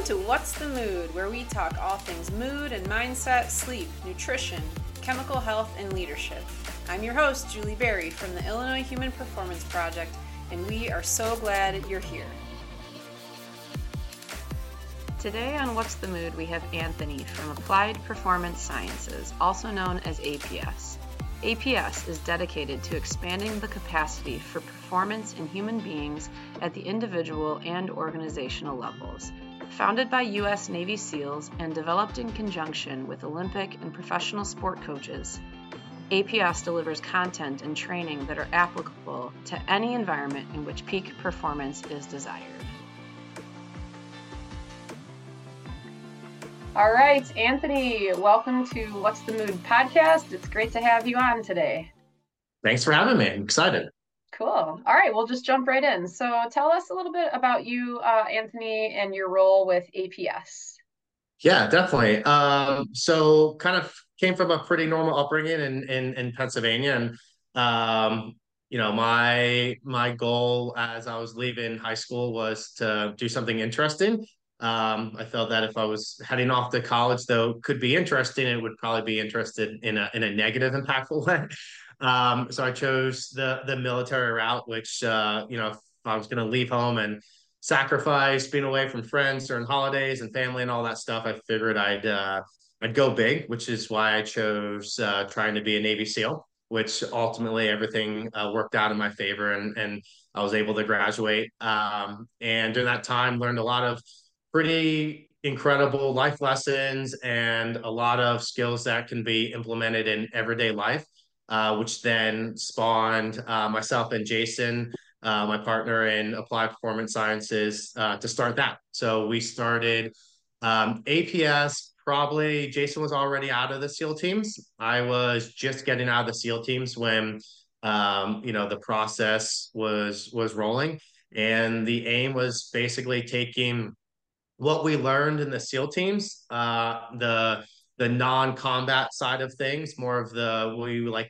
to What's the Mood, where we talk all things mood and mindset, sleep, nutrition, chemical health, and leadership. I'm your host, Julie Berry from the Illinois Human Performance Project, and we are so glad you're here. Today on What's the Mood, we have Anthony from Applied Performance Sciences, also known as APS. APS is dedicated to expanding the capacity for performance in human beings at the individual and organizational levels. Founded by U.S. Navy SEALs and developed in conjunction with Olympic and professional sport coaches, APS delivers content and training that are applicable to any environment in which peak performance is desired. All right, Anthony, welcome to What's the Mood podcast. It's great to have you on today. Thanks for having me. I'm excited. Cool. All right, we'll just jump right in. So tell us a little bit about you, Anthony, and your role with APS. Yeah, definitely. So kind of came from a pretty normal upbringing in Pennsylvania, and my goal as I was leaving high school was to do something interesting. I felt that if I was heading off to college, though, could be interesting, it would probably be interested in a negative, impactful way. So I chose the military route, which if I was going to leave home and sacrifice being away from friends during holidays and family and all that stuff, I figured I'd go big, which is why I chose trying to be a Navy SEAL, which ultimately everything worked out in my favor, and I was able to graduate. And during that time, learned a lot of pretty incredible life lessons and a lot of skills that can be implemented in everyday life, which then spawned myself and Jason, my partner in Applied Performance Sciences, to start that. So we started APS. Probably Jason was already out of the SEAL teams. I was just getting out of the SEAL teams when the process was rolling, and the aim was basically taking what we learned in the SEAL teams, the non-combat side of things, more of the we like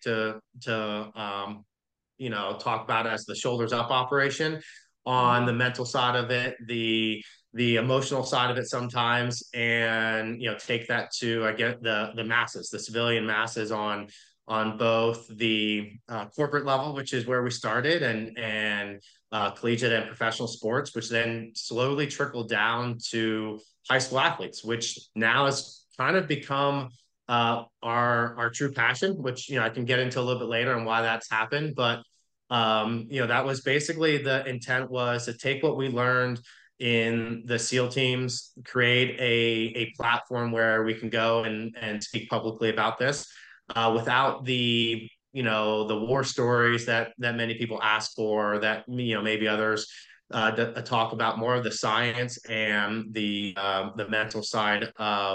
to talk about as the shoulders up operation, on the mental side of it, the emotional side of it sometimes, and take that to, I get, the masses, the civilian masses, on both the corporate level, which is where we started, and collegiate and professional sports, which then slowly trickled down to high school athletes, which now has kind of become our true passion, which I can get into a little bit later on why that's happened. But that was basically the intent, was to take what we learned in the SEAL teams, create a platform where we can go and speak publicly about this, without the war stories that many people ask for, that maybe others talk about, more of the science and the mental side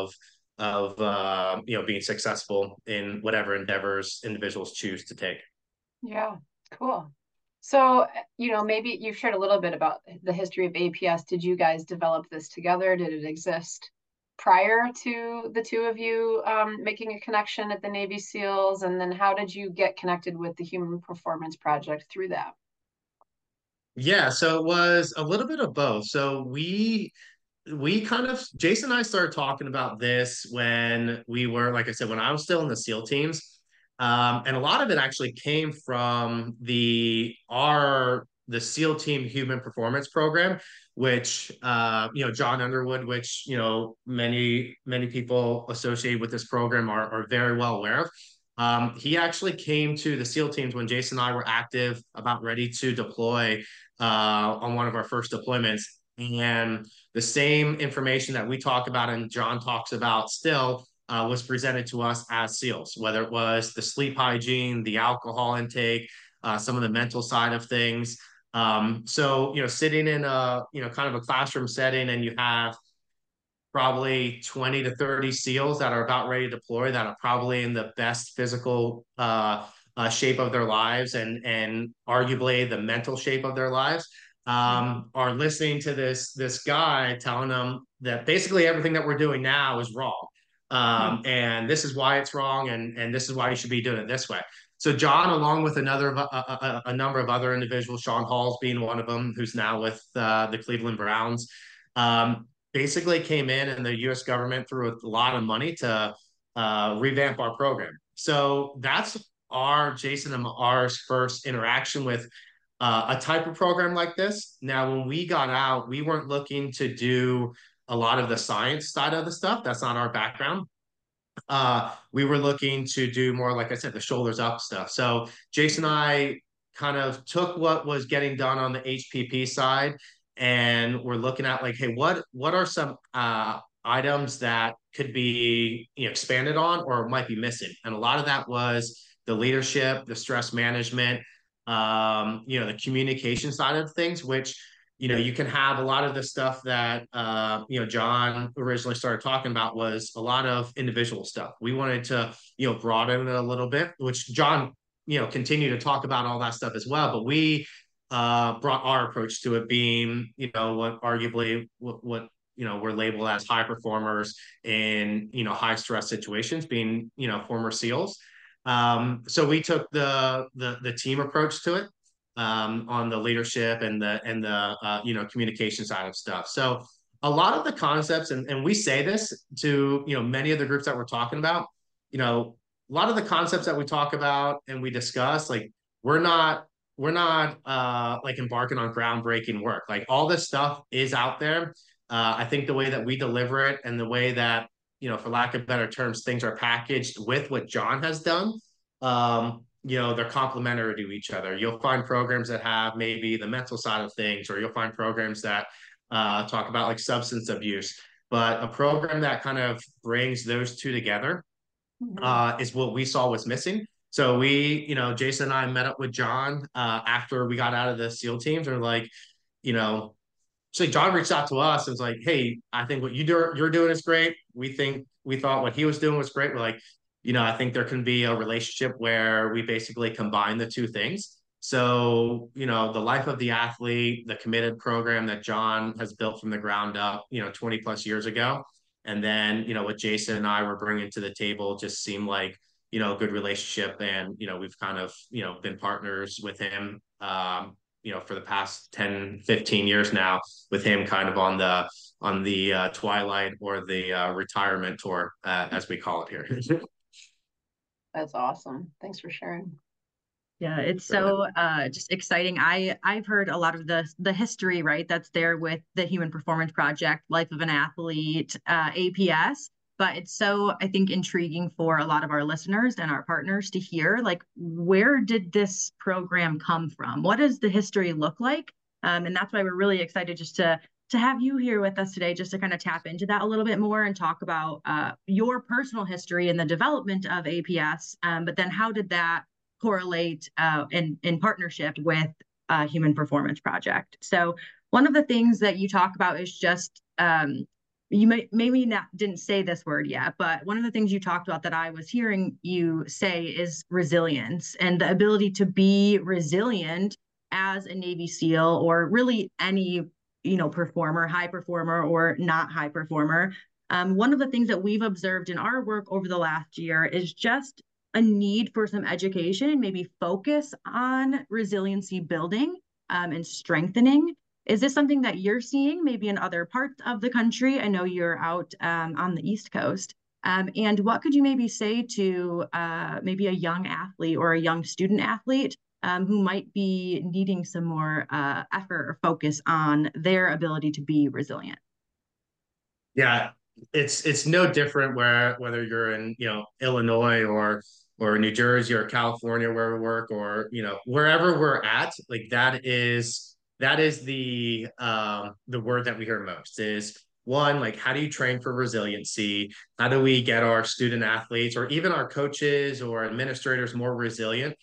of being successful in whatever endeavors individuals choose to take. Yeah, cool. So, maybe you've shared a little bit about the history of APS. Did you guys develop this together? Did it exist prior to the two of you making a connection at the Navy SEALs? And then how did you get connected with the Human Performance Project through that? Yeah, so it was a little bit of both. So we kind of, Jason and I started talking about this when we were, like I said, when I was still in the SEAL teams. And a lot of it actually came from the SEAL Team Human Performance Program, which John Underwood, which many people associated with this program are very well aware of. He actually came to the SEAL teams when Jason and I were active, about ready to deploy on one of our first deployments. And the same information that we talk about and John talks about still was presented to us as SEALs, whether it was the sleep hygiene, the alcohol intake, some of the mental side of things. So, sitting in a, kind of a classroom setting, and you have probably 20 to 30 SEALs that are about ready to deploy, that are probably in the best physical shape of their lives, and arguably the mental shape of their lives, are listening to this guy telling them that basically everything that we're doing now is wrong. And this is why it's wrong, and this is why you should be doing it this way. So John, along with a number of other individuals, Sean Halls being one of them, who's now with the Cleveland Browns, basically came in and the US government threw a lot of money to revamp our program. So that's our Jason and ours first interaction with a type of program like this. Now, when we got out, we weren't looking to do a lot of the science side of the stuff. That's not our background. We were looking to do more, like I said, the shoulders up stuff. So Jason and I kind of took what was getting done on the HPP side, and we're looking at like, hey, what are some items that could be expanded on or might be missing? And a lot of that was the leadership, the stress management, the communication side of things, which you can have a lot of the stuff that John originally started talking about was a lot of individual stuff. We wanted to broaden it a little bit, which John continued to talk about all that stuff as well. But we brought our approach to it being what arguably what we're labeled as high performers in high stress situations, being former SEALs. So we took the team approach to it on the leadership and the communication side of stuff. So a lot of the concepts, and we say this to many of the groups that we're talking about, a lot of the concepts that we talk about and we discuss, like we're not like embarking on groundbreaking work. Like all this stuff is out there. I think the way that we deliver it and the way that for lack of better terms, things are packaged with what John has done. They're complementary to each other. You'll find programs that have maybe the mental side of things, or you'll find programs that talk about like substance abuse. But a program that kind of brings those two together is what we saw was missing. So Jason and I met up with John after we got out of the SEAL teams, and like, you know, so John reached out to us and was like, "Hey, I think what you're doing is great. We thought what he was doing was great. We're like, I think there can be a relationship where we basically combine the two things. So, the life of the athlete, the committed program that John has built from the ground up, 20 plus years ago, and then what Jason and I were bringing to the table just seemed like a good relationship, and we've kind of been partners with him for the past 10, 15 years now, with him kind of on the twilight or the retirement tour, as we call it here. That's awesome. Thanks for sharing. Yeah, it's so just exciting. I've heard a lot of the history, right? That's there with the Human Performance Project, Life of an Athlete, APS. But it's so, I think, intriguing for a lot of our listeners and our partners to hear, like, where did this program come from? What does the history look like? And that's why we're really excited just to have you here with us today, just to kind of tap into that a little bit more and talk about your personal history in the development of APS. But then how did that correlate in partnership with Human Performance Project? So one of the things that you talk about is just you maybe not didn't say this word yet, but one of the things you talked about that I was hearing you say is resilience, and the ability to be resilient as a Navy SEAL, or really any performer, high performer or not high performer. One of the things that we've observed in our work over the last year is just a need for some education and maybe focus on resiliency building and strengthening. Is this something that you're seeing maybe in other parts of the country? I know you're out on the East Coast. And what could you maybe say to maybe a young athlete or a young student athlete who might be needing some more effort or focus on their ability to be resilient? Yeah, it's no different whether you're in Illinois or New Jersey or California where we work, or wherever we're at. Like that is the word that we hear most is, one, like, how do you train for resiliency? How do we get our student athletes or even our coaches or administrators more resilient?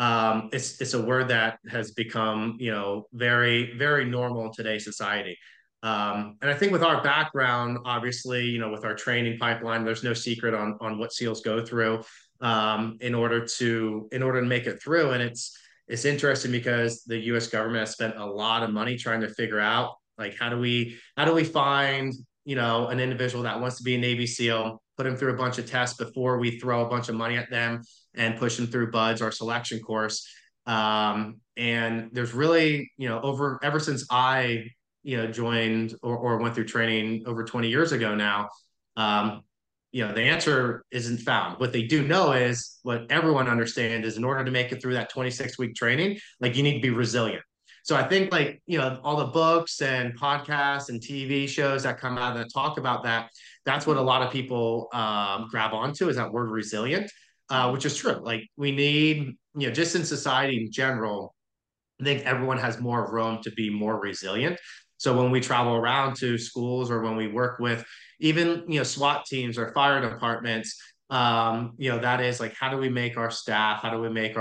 It's a word that has become very, very normal in today's society. And I think with our background, obviously, with our training pipeline, there's no secret on what SEALs go through in order to make it through. And it's interesting because the U.S. government has spent a lot of money trying to figure out, like, how do we find an individual that wants to be a Navy SEAL, put them through a bunch of tests before we throw a bunch of money at them and push them through BUD/S, our selection course. And there's really ever since I joined or went through training over 20 years ago now, um, the answer isn't found. What they do know is what everyone understands is in order to make it through that 26-week training, like you need to be resilient. So I think like, all the books and podcasts and TV shows that come out that talk about that, that's what a lot of people grab onto is that word resilient, which is true. Like we need, just in society in general, I think everyone has more room to be more resilient. So when we travel around to schools or when we work with even SWAT teams or fire departments, that is like how do we make our staff, how do we make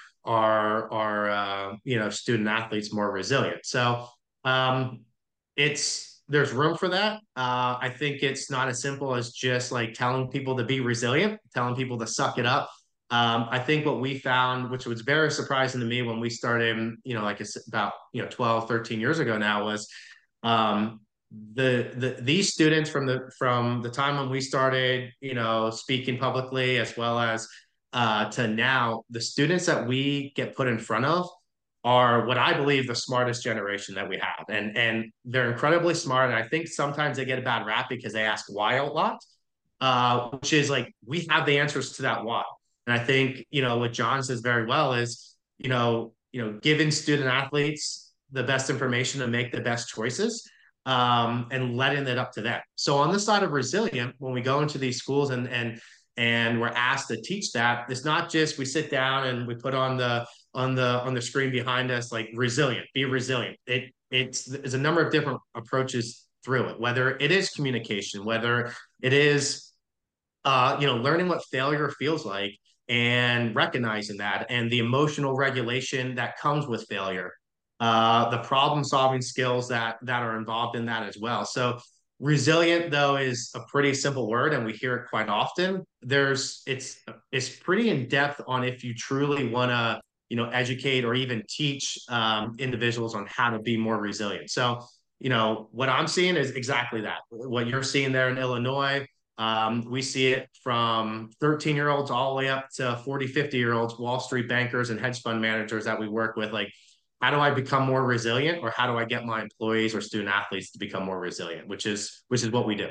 our student athletes more resilient? So it's there's room for that. I think it's not as simple as just like telling people to be resilient, telling people to suck it up. I think what we found, which was very surprising to me when we started, like it's about 12, 13 years ago now, was um, these students from the time when we started, speaking publicly as well as to now, the students that we get put in front of are what I believe the smartest generation that we have. And they're incredibly smart. And I think sometimes they get a bad rap because they ask why a lot, which is like we have the answers to that why. And I think, what John says very well is, giving student athletes the best information to make the best choices, and letting it up to them. So on the side of resilient, when we go into these schools and we're asked to teach that, it's not just we sit down and we put on the screen behind us like resilient, be resilient. There's a number of different approaches through it, whether it is communication, whether it is learning what failure feels like and recognizing that and the emotional regulation that comes with failure, the problem solving skills that are involved in that as well. So resilient though is a pretty simple word and we hear it quite often. It's pretty in depth on if you truly want to educate or even teach individuals on how to be more resilient. So what I'm seeing is exactly that. What you're seeing there in Illinois, we see it from 13-year-olds all the way up to 40, 50-year-olds, Wall Street bankers and hedge fund managers that we work with. Like, how do I become more resilient, or how do I get my employees or student athletes to become more resilient, which is what we do.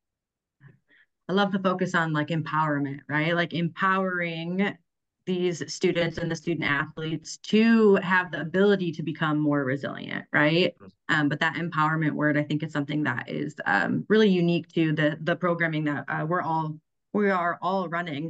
I love the focus on like empowerment, right? Like empowering these students and the student athletes to have the ability to become more resilient, right? But that empowerment word, I think, is something that is really unique to the programming that we are all running.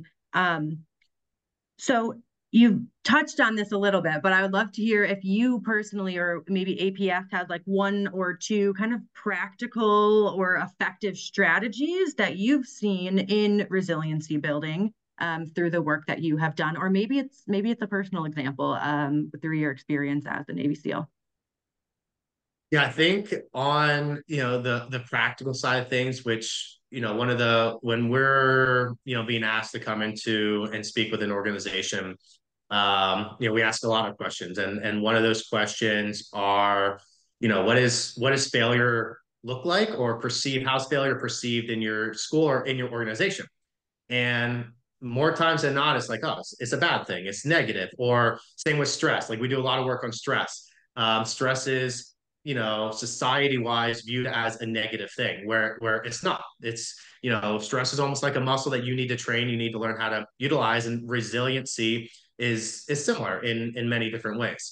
So you've touched on this a little bit, but I would love to hear if you personally, or maybe APS has like one or two kind of practical or effective strategies that you've seen in resiliency building through the work that you have done, or maybe it's a personal example through your experience as a Navy SEAL. Yeah, I think on the practical side of things, which when we're being asked to come into and speak with an organization, we ask a lot of questions, and one of those questions are, what does failure look like or perceive? How's failure perceived in your school or in your organization? And more times than not, it's like, oh, it's a bad thing. It's negative. Or same with stress. Like we do a lot of work on stress. Stress is, society-wise viewed as a negative thing where it's not. It's, stress is almost like a muscle that you need to train. You need to learn how to utilize, and resiliency is similar in many different ways.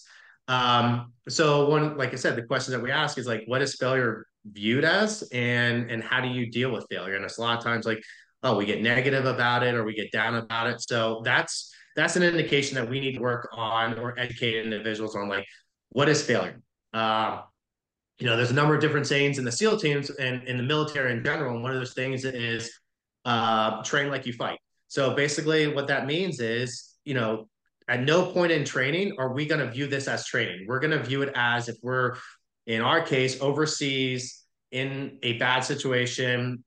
So like I said, the question that we ask is like, what is failure viewed as, and how do you deal with failure? And it's a lot of times like, oh, we get negative about it or we get down about it. So that's an indication that we need to work on or educate individuals on like, what is failure? There's a number of different sayings in the SEAL teams and in the military in general. And one of those things is train like you fight. So basically what that means is, at no point in training are we going to view this as training. We're going to view it as if we're, in our case, overseas in a bad situation,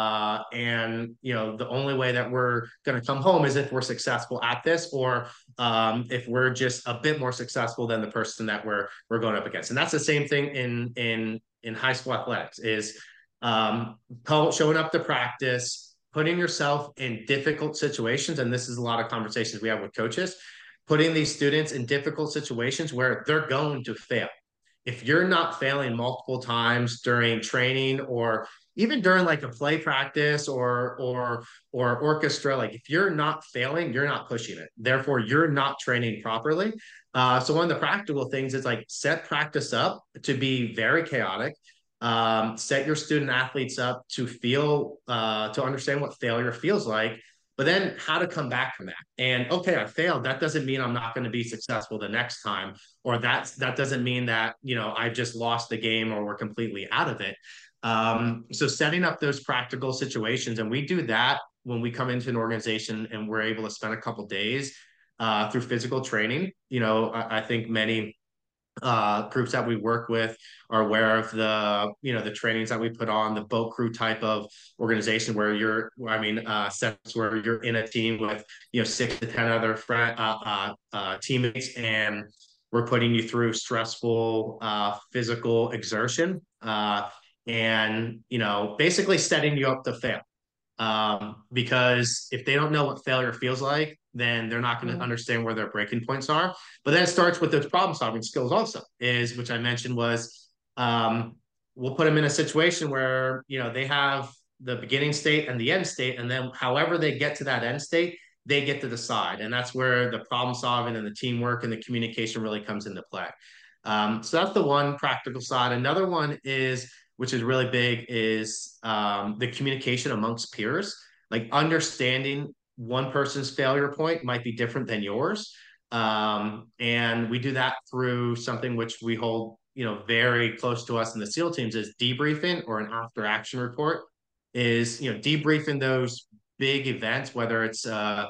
and the only way that we're going to come home is if we're successful at this, or if we're just a bit more successful than the person that we're going up against. And that's the same thing in high school athletics is showing up to practice, putting yourself in difficult situations. And this is a lot of conversations we have with coaches, putting these students in difficult situations where they're going to fail. if you're not failing multiple times during training or even during like a play practice or orchestra, like if you're not failing, you're not pushing it. Therefore, you're not training properly. So one of the practical things is like set practice up to be very chaotic. Set your student athletes up to feel to understand what failure feels like, but then how to come back from that. And okay, I failed. That doesn't mean I'm not going to be successful the next time, or that doesn't mean that I just lost the game or we're completely out of it. So setting up those practical situations, and we do that when we come into an organization and we're able to spend a couple days through physical training. I think many groups that we work with are aware of the trainings that we put on, the boat crew type of organization where sets where you're in a team with 6 to 10 other teammates, and we're putting you through stressful physical exertion, and basically setting you up to fail, because if they don't know what failure feels like, then they're not going to understand where their breaking points are. But then it starts with those problem solving skills also, is which I mentioned was, we'll put them in a situation where they have the beginning state and the end state, and then however they get to that end state, they get to decide. And that's where the problem solving and the teamwork and the communication really comes into play. So that's the one practical side. Another one is, which is really big, is the communication amongst peers. Like understanding one person's failure point might be different than yours. And we do that through something which we hold very close to us in the SEAL teams, is debriefing, or an after action report, is debriefing those big events, whether it's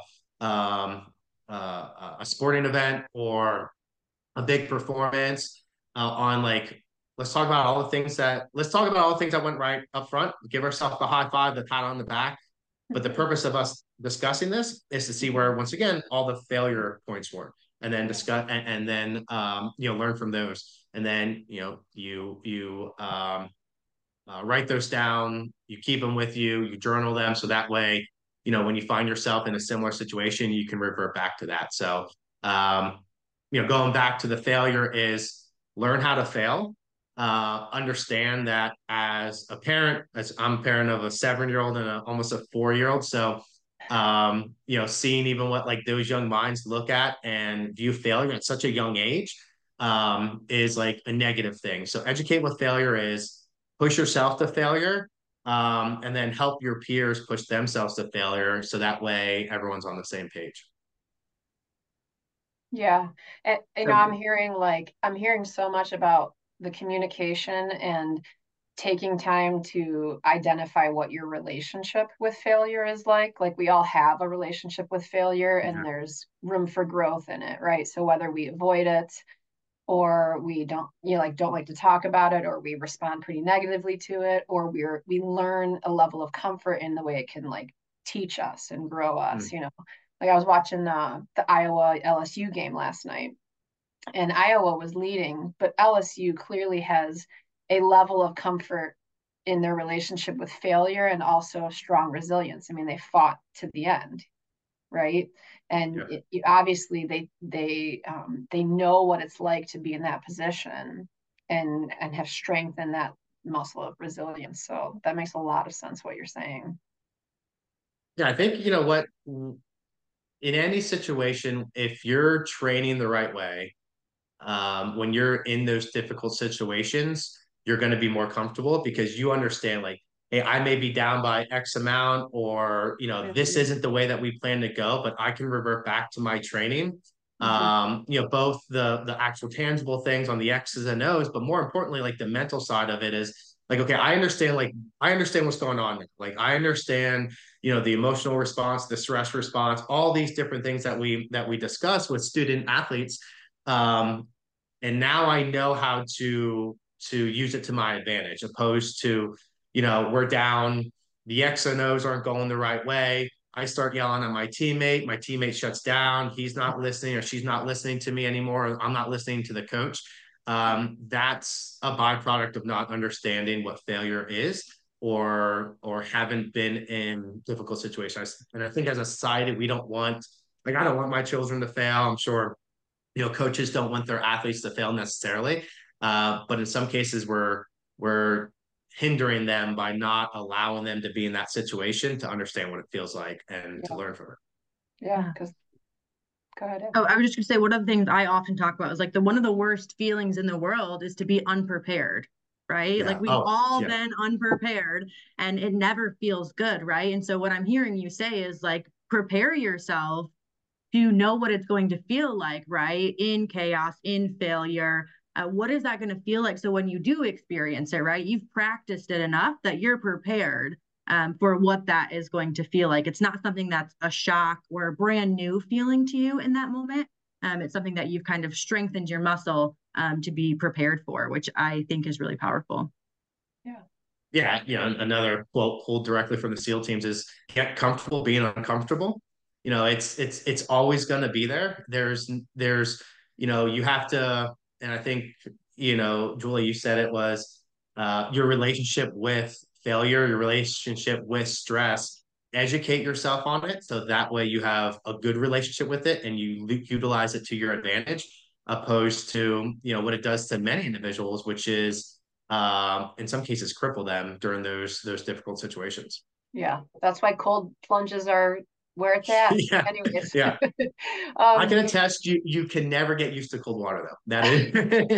a sporting event or a big performance, on like, let's talk about all the things that went right up front, give ourselves the high five, the pat on the back. But the purpose of us discussing this is to see where, once again, all the failure points were, and then discuss, and then learn from those. And then you write those down, you keep them with you, you journal them, so that way when you find yourself in a similar situation, you can revert back to that. So going back to the failure is learn how to fail. Understand that as a parent, as I'm a parent of a 7-year-old and almost a 4-year-old. So, seeing even what like those young minds look at and view failure at such a young age is like a negative thing. So educate what failure is, push yourself to failure, and then help your peers push themselves to failure. So that way everyone's on the same page. Yeah. And I'm hearing so much about the communication and taking time to identify what your relationship with failure is like. Like we all have a relationship with failure, and there's room for growth in it, right? So whether we avoid it or we don't like to talk about it, or we respond pretty negatively to it, or we learn a level of comfort in the way it can like teach us and grow us, Like I was watching the Iowa LSU game last night, and Iowa was leading, but LSU clearly has a level of comfort in their relationship with failure, and also strong resilience. I mean, they fought to the end, right? And obviously they know what it's like to be in that position, and have strength in that muscle of resilience. So that makes a lot of sense what you're saying. Yeah, I think what, in any situation, if you're training the right way, when you're in those difficult situations, you're going to be more comfortable because you understand, like, hey, I may be down by X amount, or, this isn't the way that we plan to go, but I can revert back to my training. Both the actual tangible things on the X's and O's, but more importantly, like the mental side of it is like, okay, I understand what's going on now. Like, I understand, the emotional response, the stress response, all these different things that we discuss with student athletes. And now I know how to use it to my advantage, opposed to, we're down, the X and O's aren't going the right way. I start yelling at my teammate shuts down, he's not listening, or she's not listening to me anymore, or I'm not listening to the coach. That's a byproduct of not understanding what failure is, or haven't been in difficult situations. And I think as a society, we don't want, like, I don't want my children to fail. I'm sure coaches don't want their athletes to fail necessarily. But in some cases, we're hindering them by not allowing them to be in that situation to understand what it feels like and to learn from it. Yeah, because go ahead. Oh, I was just gonna say one of the things I often talk about is like one of the worst feelings in the world is to be unprepared, right? Like Yeah. we've Oh, all yeah. been unprepared and it never feels good, right? And so what I'm hearing you say is like prepare yourself to know what it's going to feel like, right? In chaos, in failure. What is that going to feel like? So when you do experience it, right, you've practiced it enough that you're prepared for what that is going to feel like. It's not something that's a shock or a brand new feeling to you in that moment. It's something that you've kind of strengthened your muscle to be prepared for, which I think is really powerful. Yeah. Yeah, another quote pulled directly from the SEAL teams is get comfortable being uncomfortable. It's always going to be there. You have to, and I think, Julie, you said it was your relationship with failure, your relationship with stress. Educate yourself on it so that way you have a good relationship with it and you utilize it to your advantage, opposed to what it does to many individuals, which is in some cases cripple them during those difficult situations. Yeah, that's why cold plunges are where it's at. Yeah, Anyways, yeah. I um, can attest you can never get used to cold water though. That is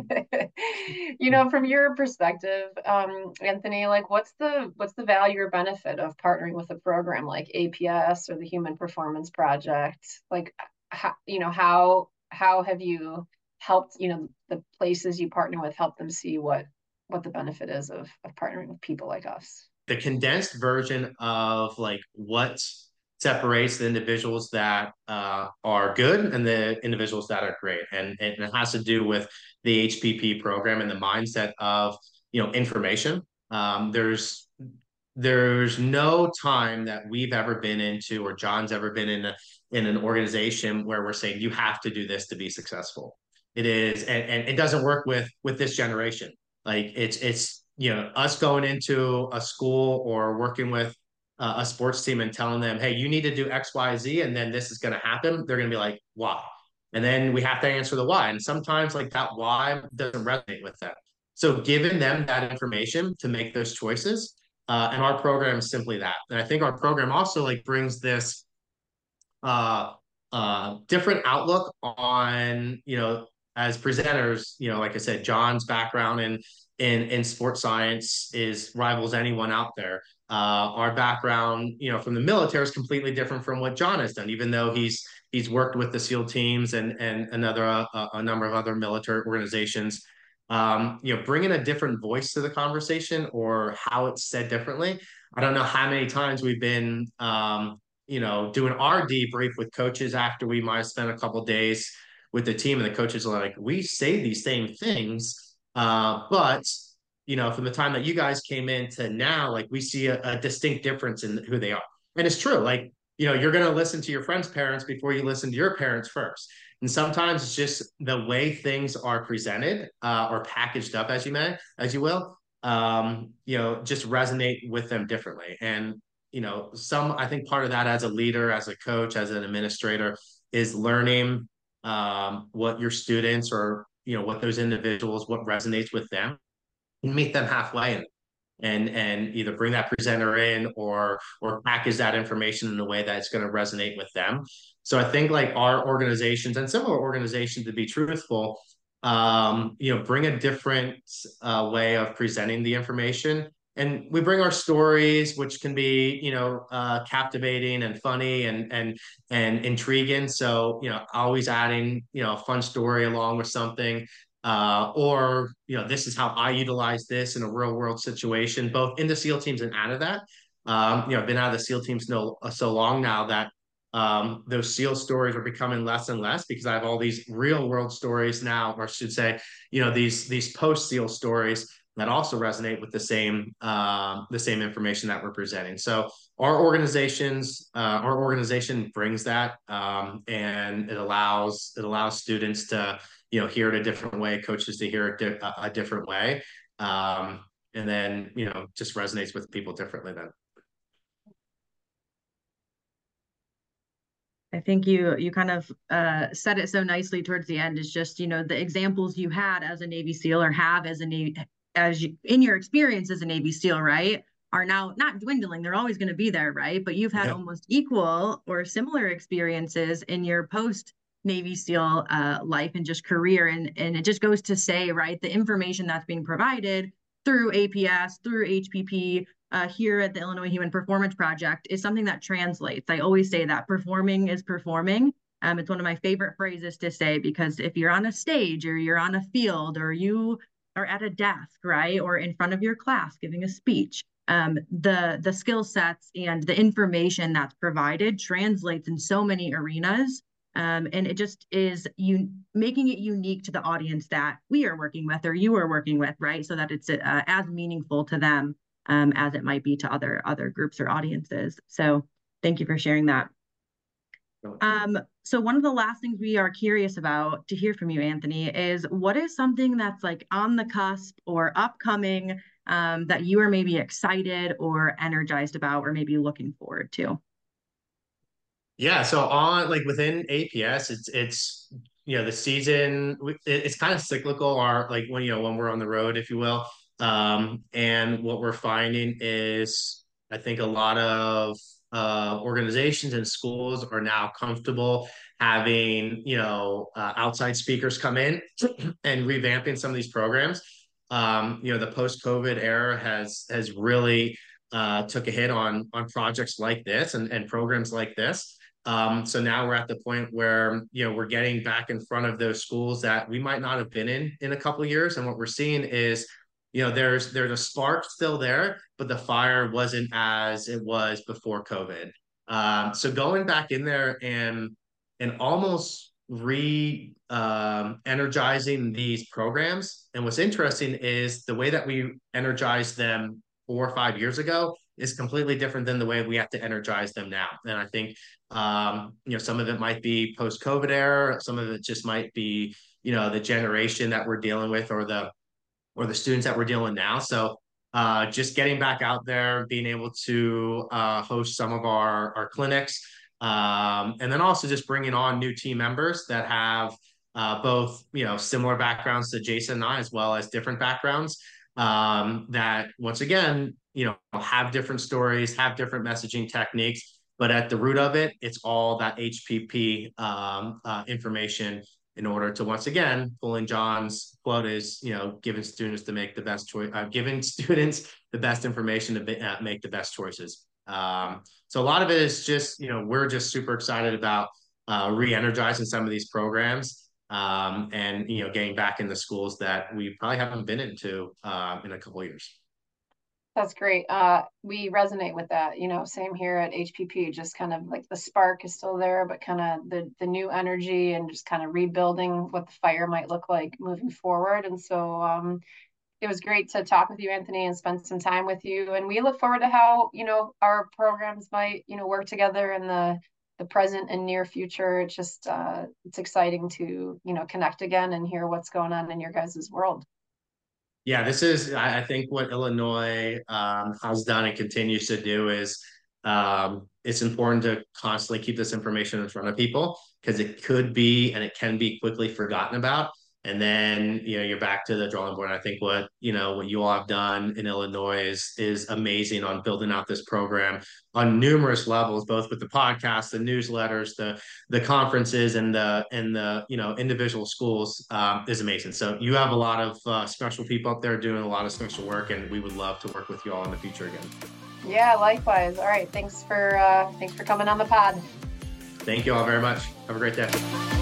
from your perspective, Anthony, like what's the value or benefit of partnering with a program like APS or the Human Performance Project? Like, how have you helped, the places you partner with help them see what the benefit is of partnering with people like us? the condensed version of like what separates the individuals that are good and the individuals that are great, and it has to do with the HPP program and the mindset of information. There's no time that we've ever been into or John's ever been in an organization where we're saying you have to do this to be successful. It is, and it doesn't work with this generation. Like it's us going into a school or working with a sports team and telling them, hey, you need to do X, Y, Z, and then this is going to happen. They're going to be like, why? And then we have to answer the why. And sometimes like that why doesn't resonate with them. So giving them that information to make those choices, and our program is simply that. And I think our program also like brings this uh, different outlook on, as presenters, like I said, John's background in sports science is rivals anyone out there. Our background, from the military is completely different from what John has done, even though he's worked with the SEAL teams and a number of other military organizations. Bringing a different voice to the conversation or how it's said differently. I don't know how many times we've been doing our debrief with coaches after we might have spent a couple days with the team, and the coaches are like, we say these same things, but from the time that you guys came in to now, like we see a distinct difference in who they are. And it's true. Like, you're going to listen to your friends' parents before you listen to your parents first. And sometimes it's just the way things are presented or packaged up, as you will, just resonate with them differently. And I think part of that as a leader, as a coach, as an administrator is learning what your students or what those individuals, what resonates with them, and meet them halfway and either bring that presenter in or package that information in a way that's going to resonate with them. So I think like our organizations and similar organizations, to be truthful, bring a different way of presenting the information. And we bring our stories, which can be, captivating and funny and intriguing. So, always adding, a fun story along with something, or this is how I utilize this in a real world situation, both in the SEAL teams and out of that. I've been out of the SEAL teams so long now that those SEAL stories are becoming less and less because I have all these real world stories now, or I should say, these post SEAL stories that also resonate with the same information that we're presenting. So our organization brings that, and it allows students to hear it a different way, coaches to hear it a different way, and then just resonates with people differently then. I think you kind of said it so nicely towards the end. Is just, the examples you had as a Navy SEAL, or have as a Navy, in your experience as a Navy SEAL, right, are now not dwindling. They're always going to be there, right? But you've had Yeah. almost equal or similar experiences in your post Navy SEAL life and just career, and it just goes to say, right, the information that's being provided through APS, through HPP, here at the Illinois Human Performance Project is something that translates. I always say that performing is performing. It's one of my favorite phrases to say, because if you're on a stage or you're on a field or you are at a desk, right, or in front of your class giving a speech, the skill sets and the information that's provided translates in so many arenas. And it just is making it unique to the audience that we are working with or you are working with, right? So that it's as meaningful to them as it might be to other groups or audiences. So thank you for sharing that. So one of the last things we are curious about to hear from you, Anthony, is what is something that's like on the cusp or upcoming that you are maybe excited or energized about, or maybe looking forward to? Yeah, so on like within APS, it's the season it's kind of cyclical, or like when we're on the road, if you will. And what we're finding is I think a lot of organizations and schools are now comfortable having outside speakers come in and revamping some of these programs. The post-COVID era has really took a hit on projects like this and programs like this. So now we're at the point where we're getting back in front of those schools that we might not have been in a couple of years, and what we're seeing is there's a spark still there, but the fire wasn't as it was before COVID. So going back in there and almost energizing these programs. And what's interesting is the way that we energized them 4 or 5 years ago is completely different than the way we have to energize them now. And I think some of it might be post-COVID era, some of it just might be the generation that we're dealing with, or the students that we're dealing with now. So just getting back out there, being able to host some of our clinics, and then also just bringing on new team members that have both similar backgrounds to Jason and I, as well as different backgrounds, that once again have different stories, have different messaging techniques, but at the root of it, it's all that HPP information, in order to, once again, pulling John's quote is, giving students to make the best choice, giving students the best information to make the best choices. So a lot of it is just, we're just super excited about re-energizing some of these programs, and, getting back in the schools that we probably haven't been into in a couple of years. That's great. We resonate with that, same here at HPP, just kind of like the spark is still there, but kind of the new energy and just kind of rebuilding what the fire might look like moving forward. And so it was great to talk with you, Anthony, and spend some time with you. And we look forward to how, our programs might, work together in the present and near future. It's just, it's exciting to, connect again and hear what's going on in your guys' world. Yeah, this is, I think, what Illinois has done and continues to do is it's important to constantly keep this information in front of people, because it could be and it can be quickly forgotten about. And then, you're back to the drawing board. I think what you all have done in Illinois is amazing on building out this program on numerous levels, both with the podcast, the newsletters, the conferences, and the individual schools, is amazing. So you have a lot of special people up there doing a lot of special work, and we would love to work with you all in the future again. Yeah, likewise. All right. Thanks for coming on the pod. Thank you all very much. Have a great day.